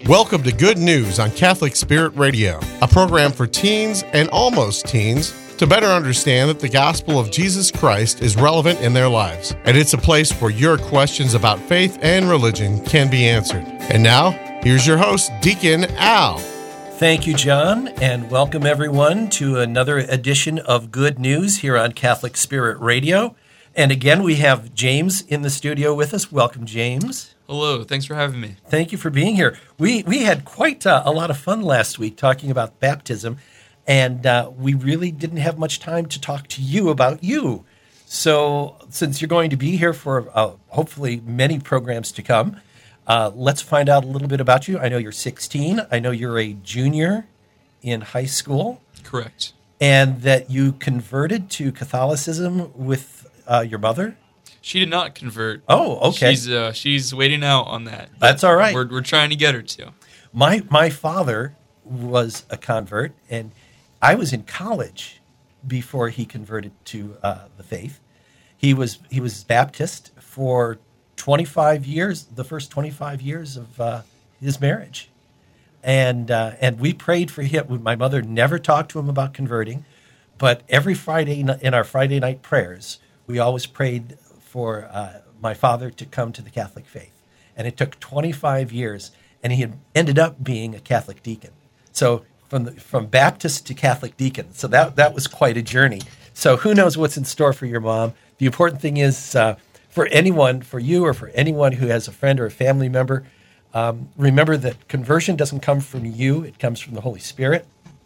Welcome to Good News on Catholic Spirit Radio, a program for teens and almost teens to better understand that the gospel of Jesus Christ is relevant in their lives. And it's a place where your questions about faith and religion can be answered. And now, here's your host, Deacon Al. Thank you, John, and welcome everyone to another edition of Good News here on Catholic Spirit Radio. And again, we have James in the studio with us. Welcome, James. Hello, thanks for having me. Thank you for being here. We had quite a lot of fun last week talking about baptism, and we really didn't have much time to talk to you about you. So since you're going to be here for hopefully many programs to come, let's find out a little bit about you. I know you're 16. I know you're a junior in high school. Correct. And that you converted to Catholicism with your mother? She did not convert. Oh, okay. She's waiting out on that. That's all right. We're trying to get her to. My father was a convert, and I was in college before he converted to the faith. He was Baptist for 25 years, the first 25 years of his marriage, and we prayed for him. My mother never talked to him about converting, but every Friday in our Friday night prayers, we always prayed for my father to come to the Catholic faith. And it took 25 years, and he had ended up being a Catholic deacon. So from Baptist to Catholic deacon. So that was quite a journey. So who knows what's in store for your mom. The important thing is for you or for anyone who has a friend or a family member, remember that conversion doesn't come from you. It comes from the Holy Spirit.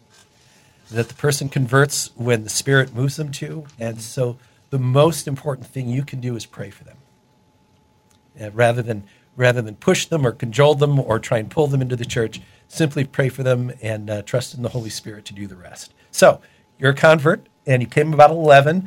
That the person converts when the Spirit moves them to. And so the most important thing you can do is pray for them, rather than push them or cajole them or try and pull them into the church. Simply pray for them and trust in the Holy Spirit to do the rest. So you're a convert, and you came about 11.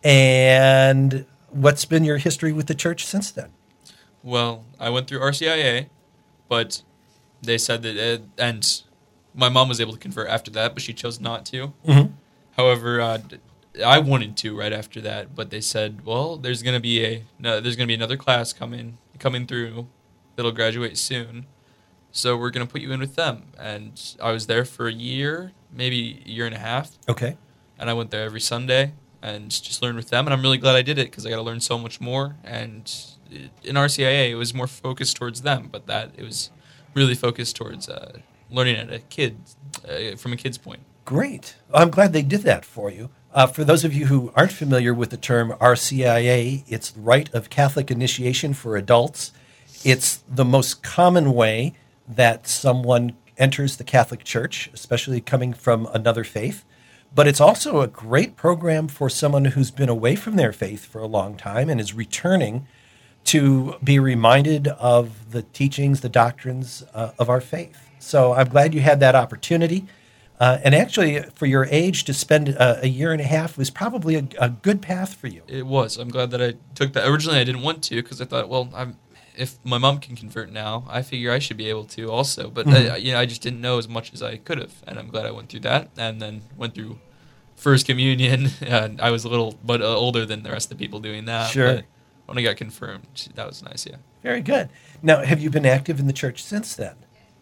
And what's been your history with the church since then? Well, I went through RCIA, but they said that, and my mom was able to convert after that, but she chose not to. Mm-hmm. However, I wanted to right after that, but they said, well, there's going to be another class coming through that'll graduate soon, so we're going to put you in with them. And I was there for a year, maybe a year and a half. Okay. And I went there every Sunday and just learned with them, and I'm really glad I did it because I got to learn so much more. And in RCIA, it was more focused towards them, but it was really focused towards learning from a kid's point. Great. I'm glad they did that for you. For those of you who aren't familiar with the term RCIA, it's Rite of Catholic Initiation for Adults. It's the most common way that someone enters the Catholic Church, especially coming from another faith. But it's also a great program for someone who's been away from their faith for a long time and is returning to be reminded of the teachings, the doctrines of our faith. So I'm glad you had that opportunity. And actually, for your age, to spend a year and a half was probably a good path for you. It was. I'm glad that I took that. Originally, I didn't want to because I thought, well, if my mom can convert now, I figure I should be able to also. But I just didn't know as much as I could have, and I'm glad I went through that. And then went through First Communion. And I was a little but older than the rest of the people doing that. Sure. But when I got confirmed, that was nice. Yeah. Very good. Now, have you been active in the church since then?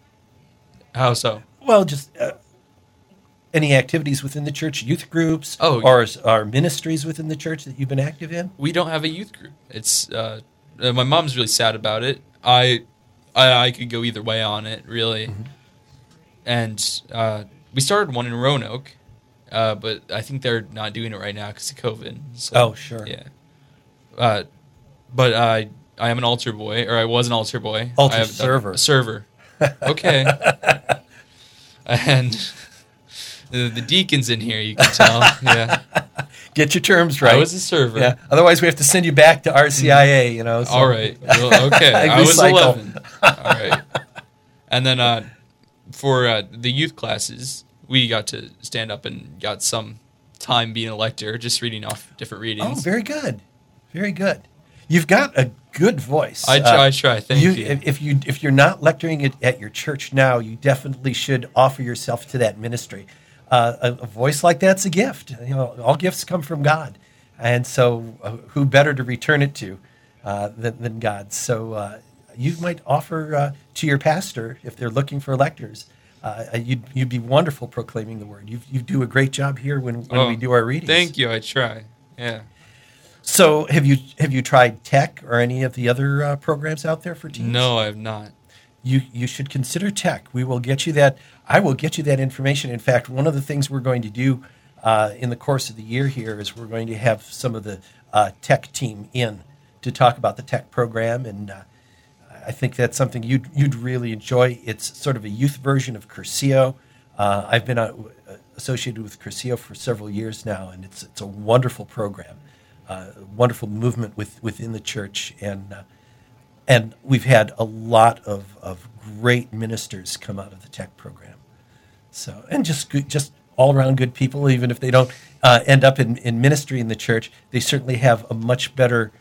How so? Well, just any activities within the church, youth groups, or ministries within the church that you've been active in? We don't have a youth group. It's my mom's really sad about it. I could go either way on it, really. Mm-hmm. And we started one in Roanoke, but I think they're not doing it right now because of COVID. So, sure. Yeah. But I am an altar boy, or I was an altar boy. Altar server. A server. Okay. And the deacon's in here, you can tell. Yeah. Get your terms right. I was a server. Yeah. Otherwise, we have to send you back to RCIA, you know. So. All right. Well, okay. I was 11. All right. And then for the youth classes, we got to stand up and got some time being a lector, just reading off different readings. Oh, very good. Very good. You've got a good voice. I try. Thank you. If you're not lecturing at your church now, you definitely should offer yourself to that ministry. A voice like that's a gift. You know, all gifts come from God, and so who better to return it to than God? So you might offer to your pastor, if they're looking for lectors, you'd be wonderful proclaiming the word. You do a great job here when we do our readings. Thank you. I try. Yeah. So have you tried Tech or any of the other programs out there for teens? No, I have not. You should consider Tech. We will get you that. I will get you that information. In fact, one of the things we're going to do in the course of the year here is we're going to have some of the Tech team in to talk about the Tech program, and I think that's something you'd really enjoy. It's sort of a youth version of Curcio. I've been associated with Curcio for several years now, and it's a wonderful program, wonderful movement within the church, and we've had a lot of great ministers come out of the Tech program. So, and just all around good people, even if they don't end up in ministry in the church, they certainly have a much better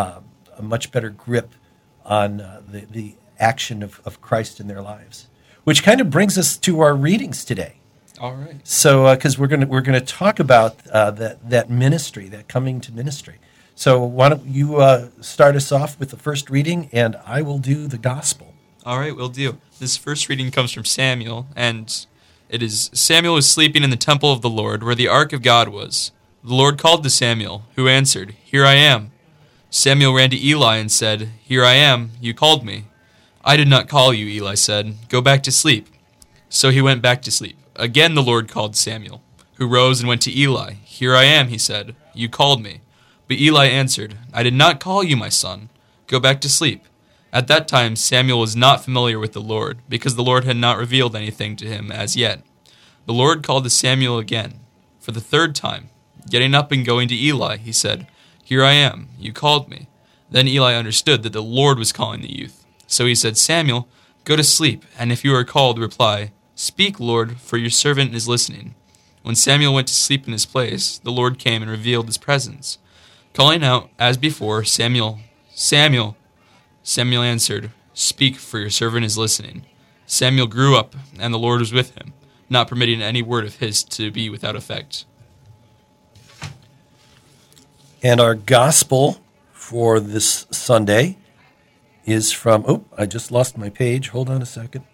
grip on the action of Christ in their lives. Which kind of brings us to our readings today. All right. So, because we're gonna talk about that ministry, that coming to ministry. So, why don't you start us off with the first reading, and I will do the gospel. All right, we'll do. This first reading comes from Samuel, and it is, Samuel was sleeping in the temple of the Lord, where the ark of God was. The Lord called to Samuel, who answered, "Here I am." Samuel ran to Eli and said, "Here I am, you called me." "I did not call you," Eli said. "Go back to sleep." So he went back to sleep. Again the Lord called Samuel, who rose and went to Eli. "Here I am," he said. "You called me." But Eli answered, "I did not call you, my son. Go back to sleep." At that time Samuel was not familiar with the Lord, because the Lord had not revealed anything to him as yet. The Lord called to Samuel again, for the third time. Getting up and going to Eli, he said, "Here I am, you called me." Then Eli understood that the Lord was calling the youth. So he said, "Samuel, go to sleep, and if you are called, reply, 'Speak, Lord, for your servant is listening.'" When Samuel went to sleep in his place, the Lord came and revealed his presence. Calling out, as before, "Samuel, Samuel," Samuel answered, "Speak, for your servant is listening." Samuel grew up, and the Lord was with him, not permitting any word of his to be without effect. And our gospel for this Sunday is from, I just lost my page. Hold on a second.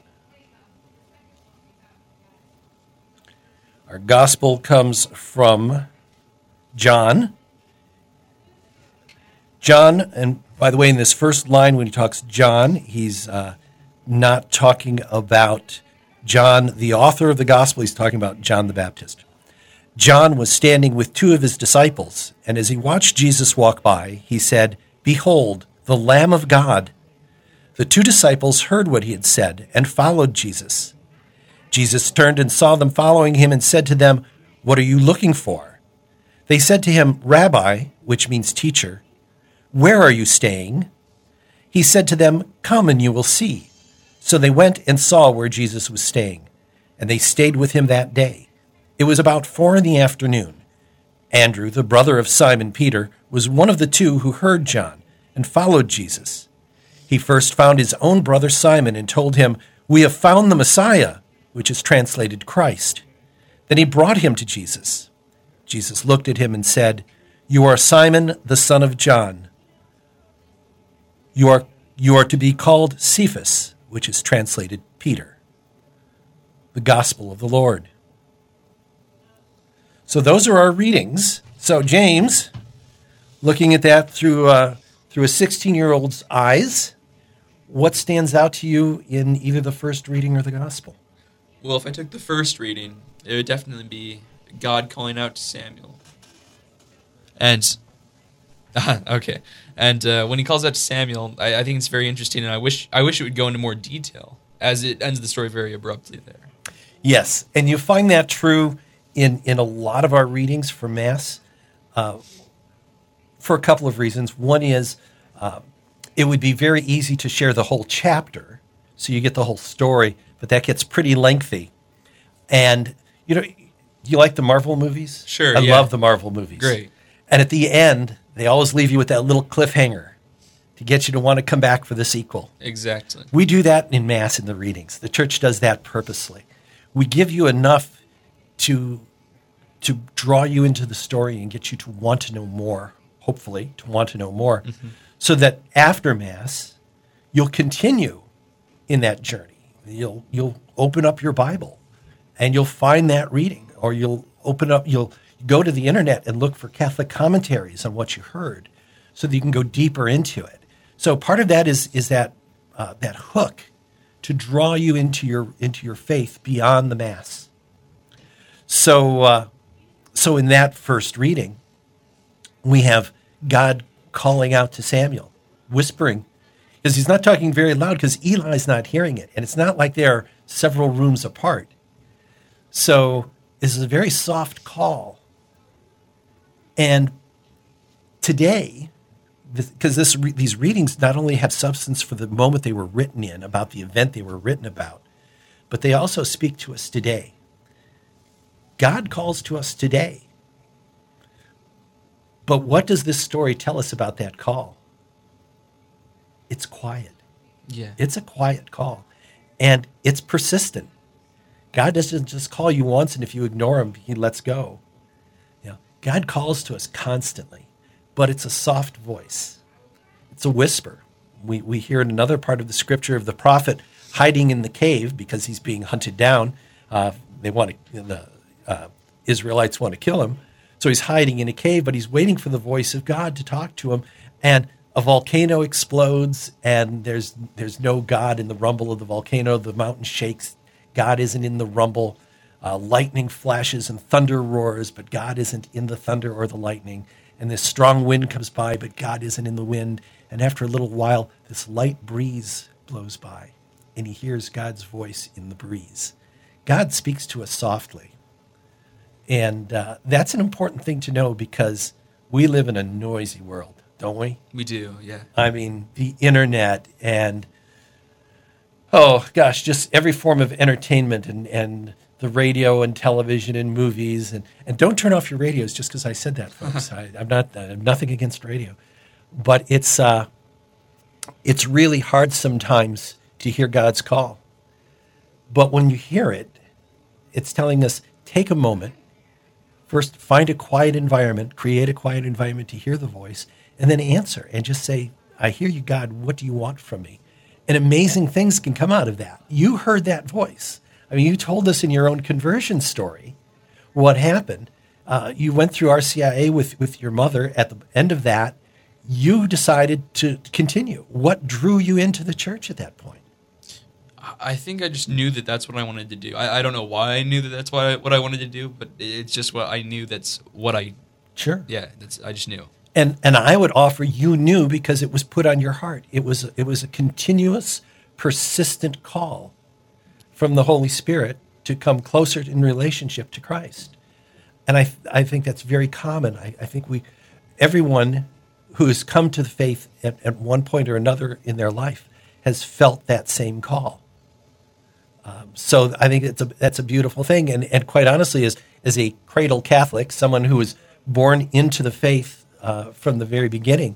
Our gospel comes from John. John, and by the way, in this first line, when he talks John, he's not talking about John, the author of the gospel. He's talking about John the Baptist. John was standing with two of his disciples, and as he watched Jesus walk by, he said, "Behold, the Lamb of God." The two disciples heard what he had said and followed Jesus. Jesus turned and saw them following him and said to them, "What are you looking for?" They said to him, "Rabbi," which means teacher, "where are you staying?" He said to them, "Come and you will see." So they went and saw where Jesus was staying, and they stayed with him that day. It was about 4 p.m. Andrew, the brother of Simon Peter, was one of the two who heard John and followed Jesus. He first found his own brother Simon and told him, "We have found the Messiah," which is translated Christ. Then he brought him to Jesus. Jesus looked at him and said, "You are Simon, the son of John. You are to be called Cephas," which is translated Peter. The Gospel of the Lord. So those are our readings. So James, looking at that through a 16-year-old's eyes, what stands out to you in either the first reading or the gospel? Well, if I took the first reading, it would definitely be God calling out to Samuel. And, okay. And when he calls out to Samuel, I think it's very interesting, and I wish it would go into more detail, as it ends the story very abruptly there. Yes, and you find that true in a lot of our readings for Mass for a couple of reasons. One is it would be very easy to share the whole chapter, so you get the whole story, but that gets pretty lengthy. And, do you like the Marvel movies? Sure, I yeah. love the Marvel movies. Great. And at the end, they always leave you with that little cliffhanger to get you to want to come back for the sequel. Exactly. We do that in Mass in the readings. The church does that purposely. We give you enough to draw you into the story and get you to want to know more, hopefully, to want to know more, so that after Mass, you'll continue in that journey. You'll open up your Bible and you'll find that reading, or you'll go to the internet and look for Catholic commentaries on what you heard so that you can go deeper into it. So part of that is that hook to draw you into your faith beyond the Mass. So in that first reading, we have God calling out to Samuel, whispering, because he's not talking very loud because Eli's not hearing it. And it's not like they're several rooms apart. So this is a very soft call. And today, because these readings not only have substance for the moment they were written in, about the event they were written about, but they also speak to us today. God calls to us today. But what does this story tell us about that call? It's quiet. Yeah. It's a quiet call. And it's persistent. God doesn't just call you once, and if you ignore him, he lets go. God calls to us constantly, but it's a soft voice. It's a whisper. We hear in another part of the scripture of the prophet hiding in the cave because he's being hunted down. The Israelites want to kill him. So he's hiding in a cave, but he's waiting for the voice of God to talk to him. And a volcano explodes, and there's no God in the rumble of the volcano. The mountain shakes. God isn't in the rumble. Lightning flashes and thunder roars, but God isn't in the thunder or the lightning. And this strong wind comes by, but God isn't in the wind. And after a little while, this light breeze blows by, and he hears God's voice in the breeze. God speaks to us softly. And that's an important thing to know, because we live in a noisy world, don't we? We do, yeah. I mean, the internet and, just every form of entertainment and the radio and television and movies. And don't turn off your radios just because I said that, folks. I have nothing against radio. But it's really hard sometimes to hear God's call. But when you hear it, it's telling us, take a moment. First, find a quiet environment, create a quiet environment to hear the voice, and then answer and just say, I hear you, God. What do you want from me? And amazing things can come out of that. You heard that voice. I mean, you told us in your own conversion story what happened. You went through RCIA with your mother. At the end of that, you decided to continue. What drew you into the church at that point? I think I just knew that that's what I wanted to do. I don't know why I knew that that's what I wanted to do, but it's just what I knew. That's what I... Sure. Yeah, I just knew. And I would offer you knew because it was put on your heart. It was a continuous, persistent call from the Holy Spirit to come closer in relationship to Christ. And I think that's very common. I think everyone who has come to the faith at one point or another in their life has felt that same call. So I think that's a beautiful thing. And quite honestly, as a cradle Catholic, someone who was born into the faith from the very beginning,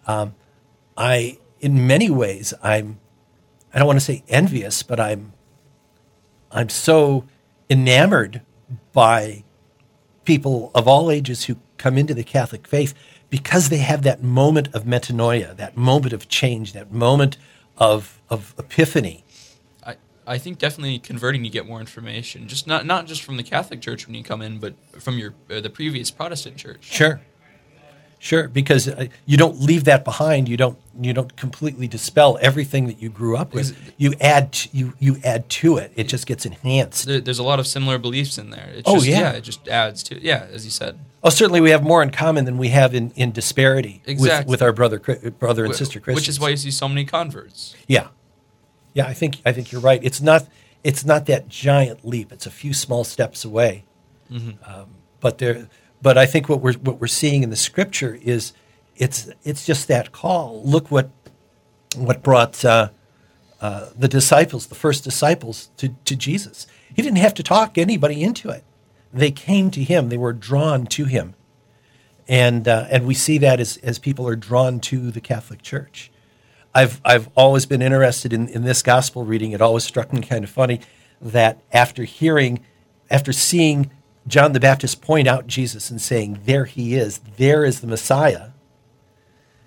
in many ways, I don't want to say envious, but I'm so enamored by people of all ages who come into the Catholic faith because they have that moment of metanoia, that moment of change, that moment of epiphany. I think definitely converting, you get more information, just not just from the Catholic Church when you come in, but from the previous Protestant church. Sure, because you don't leave that behind. You don't completely dispel everything that you grew up with. You add to it. It just gets enhanced. There's a lot of similar beliefs in there. It just adds to as you said. Oh, certainly we have more in common than we have in disparity with our brother and sister Christians. Which is why you see so many converts. Yeah, I think you're right. It's not that giant leap. It's a few small steps away. Mm-hmm. But I think what we're seeing in the Scripture is it's just that call. Look what brought the disciples, the first disciples, to Jesus. He didn't have to talk anybody into it. They came to him. They were drawn to him, and we see that as people are drawn to the Catholic Church. I've always been interested in this gospel reading. It always struck me kind of funny that after seeing John the Baptist point out Jesus and saying, there he is, there is the Messiah.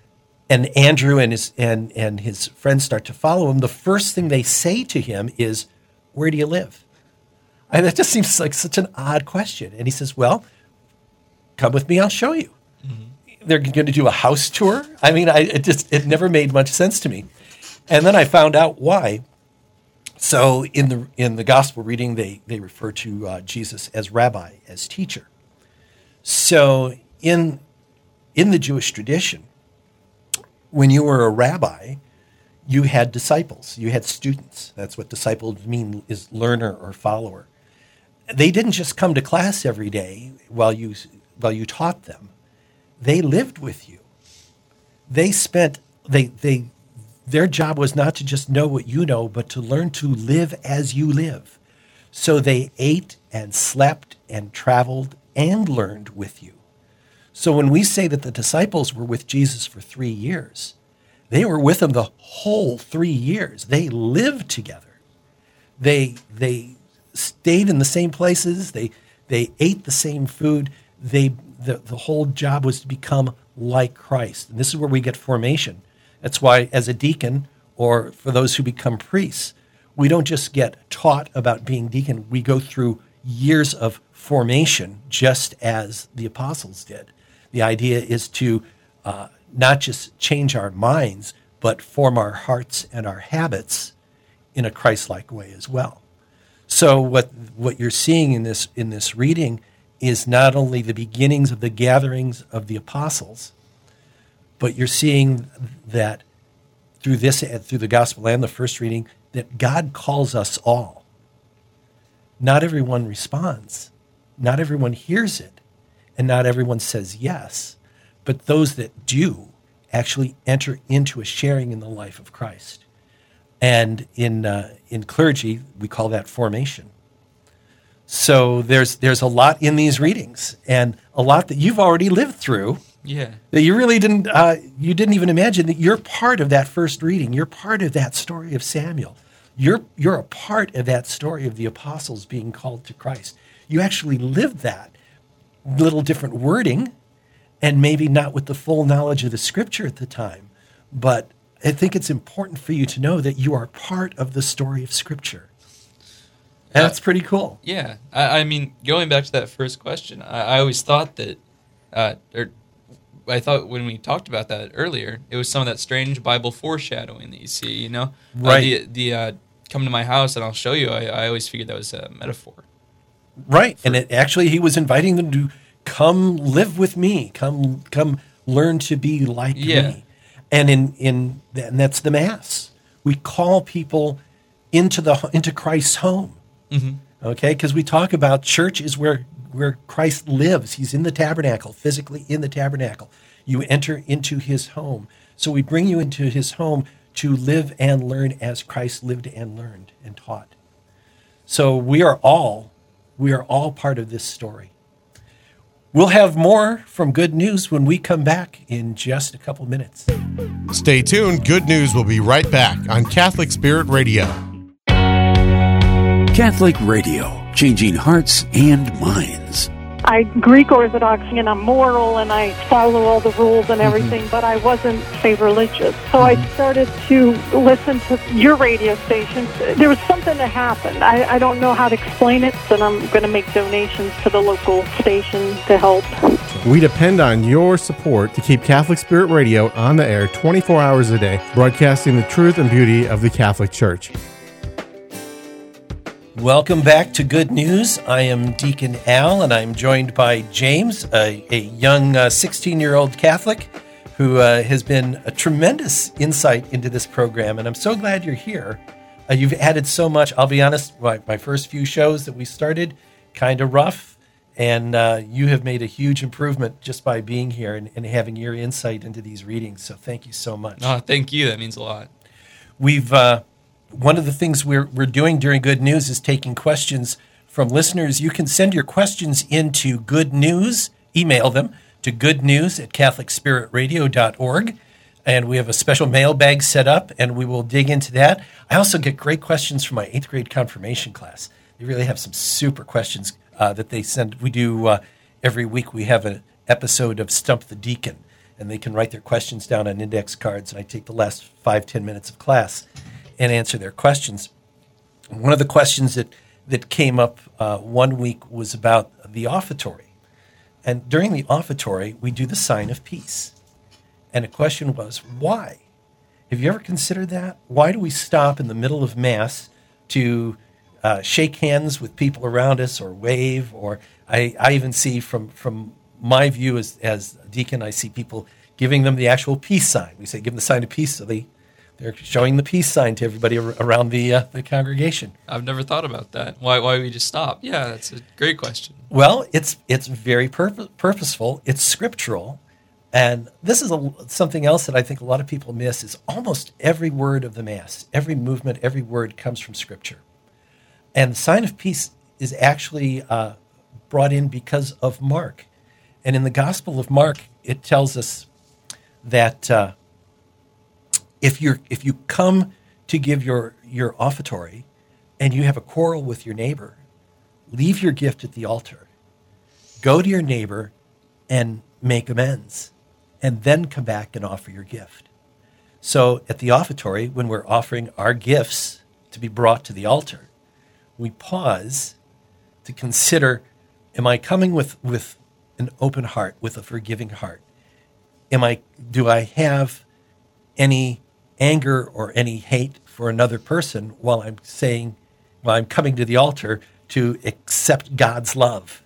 and Andrew and his friends start to follow him, the first thing they say to him is, "Where do you live?" And that just seems like such an odd question. And he says, "Well, come with me, I'll show you." Mm-hmm. They're going to do a house tour. I mean, it never made much sense to me. And then I found out why. So in the gospel reading, they refer to Jesus as rabbi, as teacher. So in the Jewish tradition, when you were a rabbi, you had disciples, you had students. That's what disciples mean, is learner or follower. They didn't just come to class every day while you taught them. They lived with you. Their job was not to just know what you know, but to learn to live as you live. So they ate and slept and traveled and learned with you. So when we say that the disciples were with Jesus for 3 years, they were with him the whole 3 years. They lived together. They stayed in the same places. They ate the same food. The whole job was to become like Christ. And this is where we get formation. That's why, as a deacon, or for those who become priests, we don't just get taught about being deacon. We go through years of formation, just as the apostles did. The idea is to not just change our minds, but form our hearts and our habits in a Christ-like way as well. So what you're seeing in this reading is not only the beginnings of the gatherings of the apostles, but you're seeing that through the gospel and the first reading, that God calls us all. Not everyone responds. Not everyone hears it. And not everyone says yes. But those that do actually enter into a sharing in the life of Christ. And in clergy, we call that formation. So there's a lot in these readings, and a lot that you've already lived through. Yeah. That you really didn't even imagine that you're part of that first reading. You're part of that story of Samuel. You're a part of that story of the apostles being called to Christ. You actually lived that. Little different wording, and maybe not with the full knowledge of the scripture at the time. But I think it's important for you to know that you are part of the story of scripture. And that's pretty cool. Yeah. I mean, going back to that first question, I always thought that, I thought when we talked about that earlier, it was some of that strange Bible foreshadowing that you see, you know? Right. The come to my house and I'll show you, I always figured that was a metaphor. Right. And he was inviting them to come live with me, come learn to be like me. And and that's the Mass. We call people into Christ's home. Mm-hmm. Okay? Because we talk about church is where Christ lives. He's in the tabernacle, physically in the tabernacle. You enter into his home. So we bring you into his home to live and learn as Christ lived and learned and taught. So we are all part of this story. We'll have more from Good News when we come back in just a couple minutes. Stay tuned. Good News will be right back on Catholic Spirit Radio. Catholic Radio, changing hearts and minds. I'm Greek Orthodox and I'm moral and I follow all the rules and everything, but I wasn't, say, religious. So I started to listen to your radio station. There was something that happened. I don't know how to explain it, but I'm going to make donations to the local station to help. We depend on your support to keep Catholic Spirit Radio on the air 24 hours a day, broadcasting the truth and beauty of the Catholic Church. Welcome back to Good News. I am Deacon Al, and I'm joined by James, a young 16-year-old Catholic who has been a tremendous insight into this program, and I'm so glad you're here. You've added so much. I'll be honest, my first few shows that we started, kind of rough, and you have made a huge improvement just by being here and having your insight into these readings, so thank you so much. Oh, thank you. That means a lot. We've... One of the things we're doing during Good News is taking questions from listeners. You can send your questions into Good News, email them to goodnews@catholicspiritradio.org, and we have a special mailbag set up, and we will dig into that. I also get great questions from my 8th grade confirmation class. They really have some super questions that they send. We do every week we have an episode of Stump the Deacon, and they can write their questions down on index cards, and I take the last 5-10 minutes of class and answer their questions. One of the questions that came up one week was about the offertory. And during the offertory, we do the sign of peace. And the question was, why? Have you ever considered that? Why do we stop in the middle of Mass to shake hands with people around us or wave? Or I even see from my view as a deacon, I see people giving them the actual peace sign. We say, give them the sign of peace, so they're showing the peace sign to everybody around the congregation. I've never thought about that. Why we just stop? Yeah, that's a great question. Well, it's very purposeful. It's scriptural. And this is something else that I think a lot of people miss is almost every word of the Mass, every movement, every word comes from Scripture. And the sign of peace is actually brought in because of Mark. And in the Gospel of Mark, it tells us that if you come to give your offertory and you have a quarrel with your neighbor, leave your gift at the altar. Go to your neighbor and make amends, and then come back and offer your gift. So at the offertory, when we're offering our gifts to be brought to the altar, we pause to consider, am I coming with an open heart, with a forgiving heart? Do I have any anger or any hate for another person while I'm coming to the altar to accept God's love?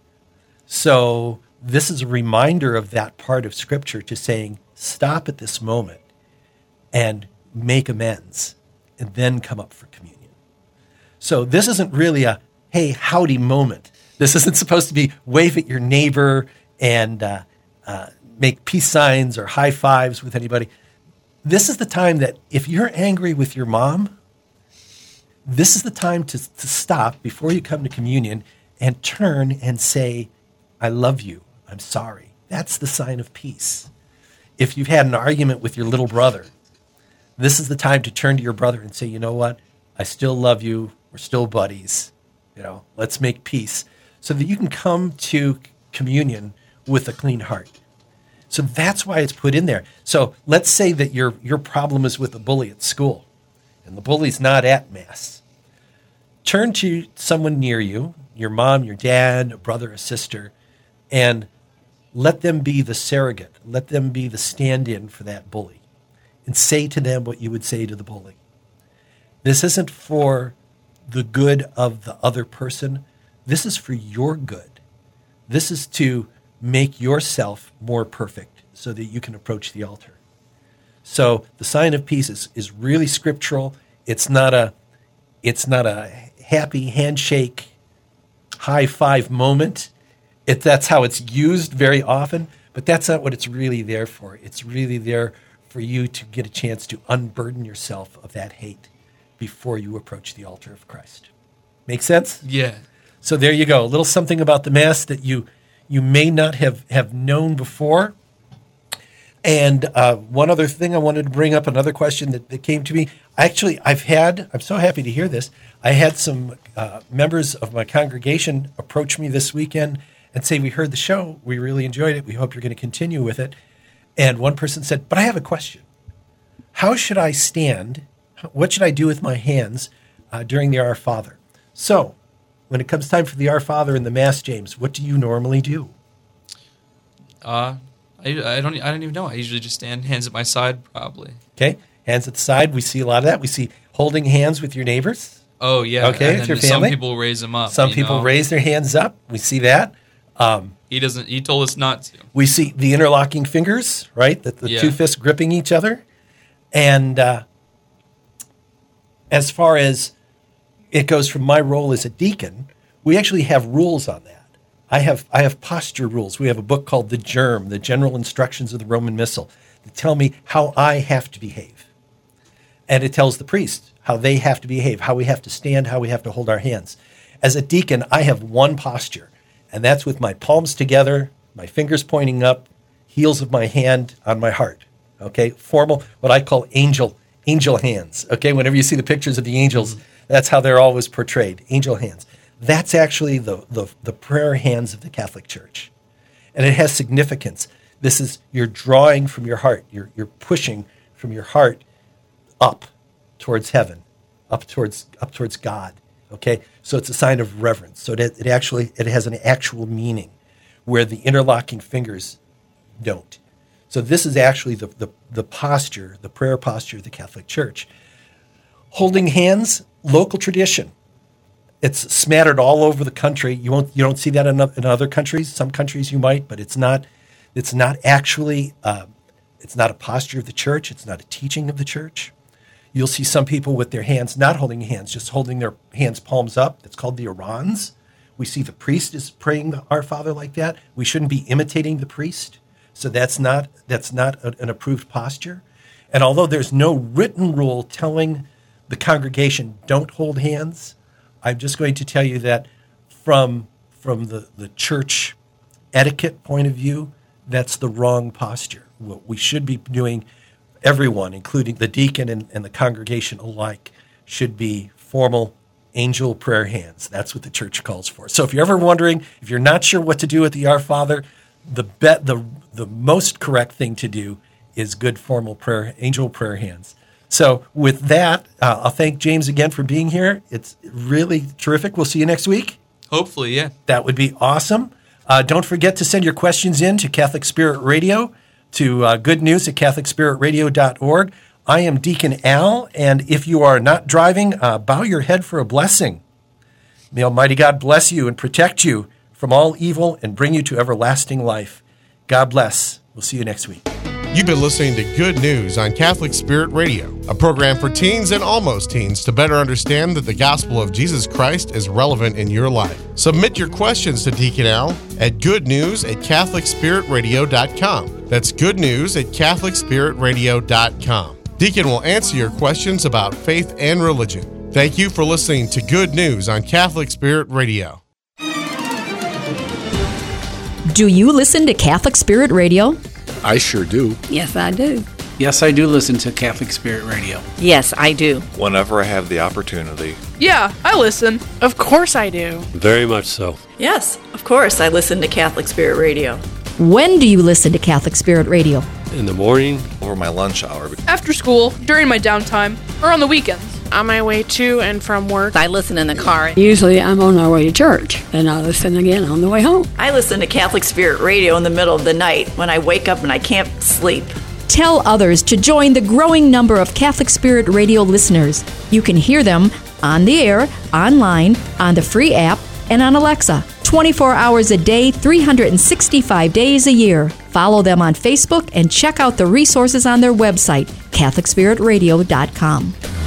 So this is a reminder of that part of Scripture to saying, stop at this moment and make amends and then come up for communion. So this isn't really a, hey, howdy moment. This isn't supposed to be wave at your neighbor and make peace signs or high fives with anybody. This is the time that if you're angry with your mom, this is the time to stop before you come to communion and turn and say, I love you. I'm sorry. That's the sign of peace. If you've had an argument with your little brother, this is the time to turn to your brother and say, you know what? I still love you. We're still buddies. Let's make peace so that you can come to communion with a clean heart. So that's why it's put in there. So let's say that your problem is with a bully at school and the bully's not at Mass. Turn to someone near you, your mom, your dad, a brother, a sister, and let them be the surrogate. Let them be the stand-in for that bully. And say to them what you would say to the bully. This isn't for the good of the other person. This is for your good. This is to make yourself more perfect so that you can approach the altar. So the sign of peace is really scriptural. It's not a happy handshake, high five moment. That's how it's used very often, but that's not what it's really there for. It's really there for you to get a chance to unburden yourself of that hate before you approach the altar of Christ. Make sense? Yeah. So there you go. A little something about the Mass that you may not have known before. And one other thing I wanted to bring up, another question that came to me. Actually, I'm so happy to hear this. I had some members of my congregation approach me this weekend and say, we heard the show. We really enjoyed it. We hope you're going to continue with it. And one person said, but I have a question. How should I stand? What should I do with my hands during the Our Father? So when it comes time for the Our Father in the Mass, James, what do you normally do? I don't even know. I usually just stand hands at my side, probably. Okay, hands at the side. We see a lot of that. We see holding hands with your neighbors. Oh yeah. Okay, with your family. Some people raise them up. Some people raise their hands up. We see that. He doesn't. He told us not to. We see the interlocking fingers, right? The two fists gripping each other. And as far as it goes from my role as a deacon, we actually have rules on that. I have posture rules. We have a book called The Germ, the General Instructions of the Roman Missal, that tell me how I have to behave. And it tells the priest how they have to behave, how we have to stand, how we have to hold our hands. As a deacon, I have one posture, and that's with my palms together, my fingers pointing up, heels of my hand on my heart. Okay, formal, what I call angel hands. Okay, whenever you see the pictures of the angels, that's how they're always portrayed, angel hands. That's actually the prayer hands of the Catholic Church. And it has significance. This is, you're drawing from your heart. You're pushing from your heart up towards heaven, up towards God. Okay, so it's a sign of reverence. So it has an actual meaning, where the interlocking fingers don't. So this is actually the posture, the prayer posture of the Catholic Church. Holding hands, local tradition. It's smattered all over the country. You don't see that in other countries. Some countries you might, but it's not actually. It's not a posture of the church. It's not a teaching of the church. You'll see some people with their hands not holding hands, just holding their hands palms up. It's called the orans. We see the priest is praying the Our Father like that. We shouldn't be imitating the priest. So that's not an approved posture. And although there's no written rule telling the congregation don't hold hands, I'm just going to tell you that from the church etiquette point of view, that's the wrong posture. What we should be doing, everyone, including the deacon and the congregation alike, should be formal angel prayer hands. That's what the church calls for. So if you're ever wondering, if you're not sure what to do with the Our Father, the most correct thing to do is good formal prayer, angel prayer hands. So with that, I'll thank James again for being here. It's really terrific. We'll see you next week. Hopefully, yeah. That would be awesome. Don't forget to send your questions in to Catholic Spirit Radio, to goodnews@catholicspiritradio.org. I am Deacon Al, and if you are not driving, bow your head for a blessing. May Almighty God bless you and protect you from all evil and bring you to everlasting life. God bless. We'll see you next week. You've been listening to Good News on Catholic Spirit Radio, a program for teens and almost teens to better understand that the gospel of Jesus Christ is relevant in your life. Submit your questions to Deacon Al at goodnews@catholicspiritradio.com. That's goodnews@catholicspiritradio.com. Deacon will answer your questions about faith and religion. Thank you for listening to Good News on Catholic Spirit Radio. Do you listen to Catholic Spirit Radio? I sure do. Yes, I do. Yes, I do listen to Catholic Spirit Radio. Yes, I do. Whenever I have the opportunity. Yeah, I listen. Of course I do. Very much so. Yes, of course I listen to Catholic Spirit Radio. When do you listen to Catholic Spirit Radio? In the morning. Or my lunch hour. After school, during my downtime, or on the weekends. On my way to and from work. I listen in the car. Usually I'm on our way to church, and I listen again on the way home. I listen to Catholic Spirit Radio in the middle of the night when I wake up and I can't sleep. Tell others to join the growing number of Catholic Spirit Radio listeners. You can hear them on the air, online, on the free app, and on Alexa. 24 hours a day, 365 days a year. Follow them on Facebook and check out the resources on their website, CatholicSpiritRadio.com.